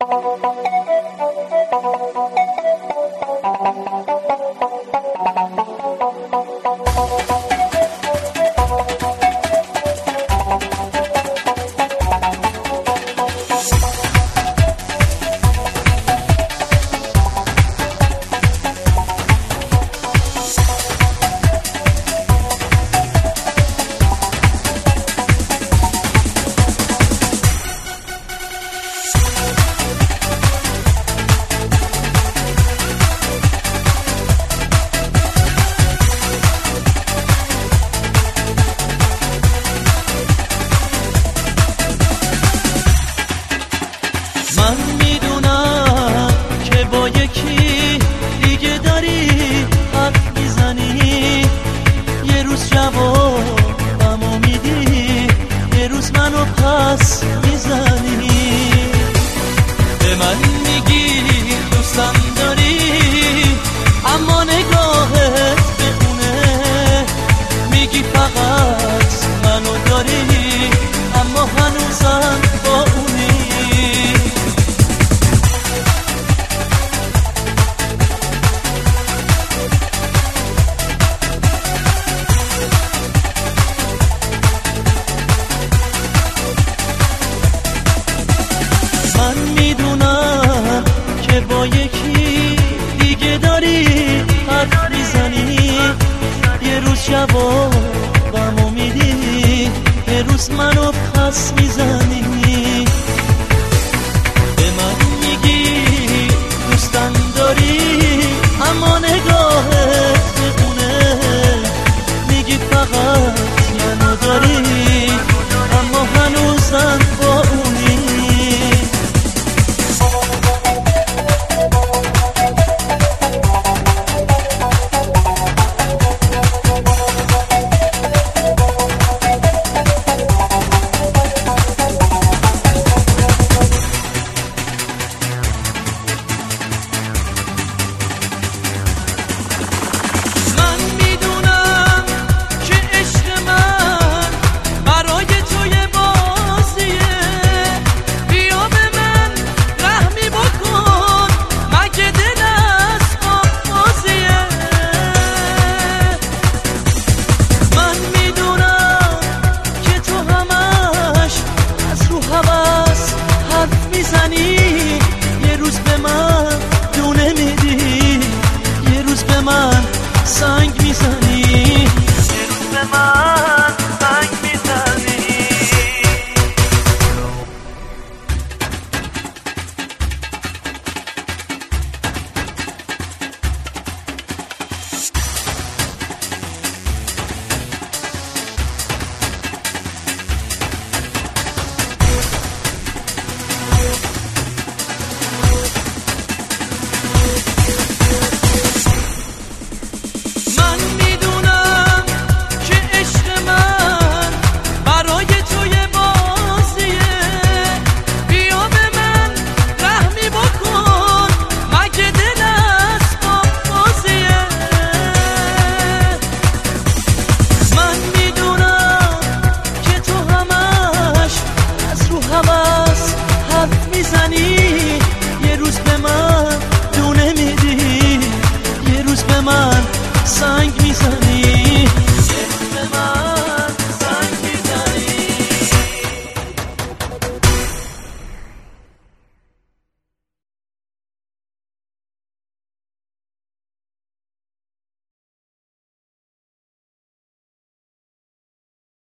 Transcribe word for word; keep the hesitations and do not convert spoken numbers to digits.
من میدونم که با یکی دیگه داری حرف میزنی، یه روز جوابمو میدی، یه روز منو پس میزنی. به من میگی دوستم داری، اما نگاهت بخونه، میگی فقط منو داری، اما هنوزم با اونی. من میدونم که با یکی دیگه داری حرف میزنی، یه روز جوابمو میدی، یه روز منو پس میزنی.